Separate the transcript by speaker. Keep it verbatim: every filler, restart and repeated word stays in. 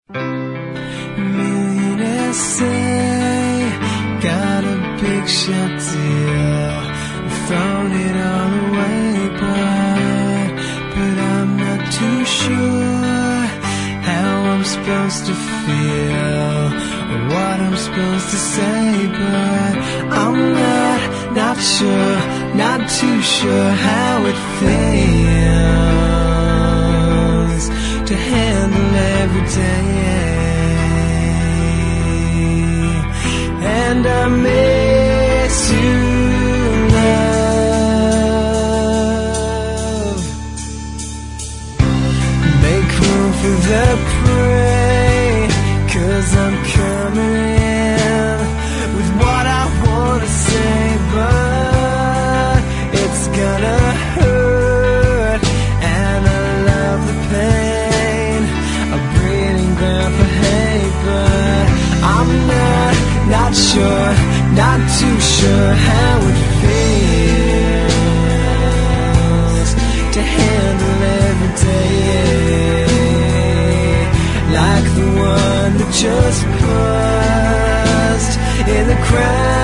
Speaker 1: Millionaires say, got a big shot deal, thrown it all away, but, but I'm not too sure how I'm supposed to feel, or what I'm supposed to say, but I'm not, not sure, not too sure how it feels to handle every day. And I miss you, love. Make room for the prey, 'cause I'm coming in with what I wanna say, but it's gonna hurt, and I love the pain, a breeding ground for hate, but I'm not, not sure, not too sure how it feels to handle every day like the one that just paused in the crowd.